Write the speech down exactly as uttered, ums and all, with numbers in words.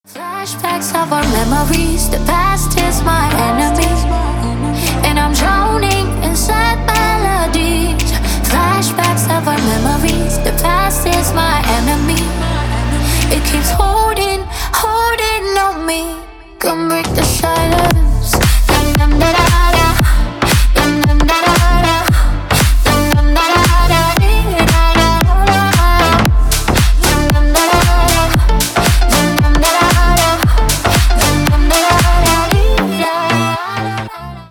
Flashbacks of our memories, the past is my enemy, and I'm drowning in sad melodies. Flashbacks of our memories, the past is my enemy. It keeps holding, holding on me. Come break the silence.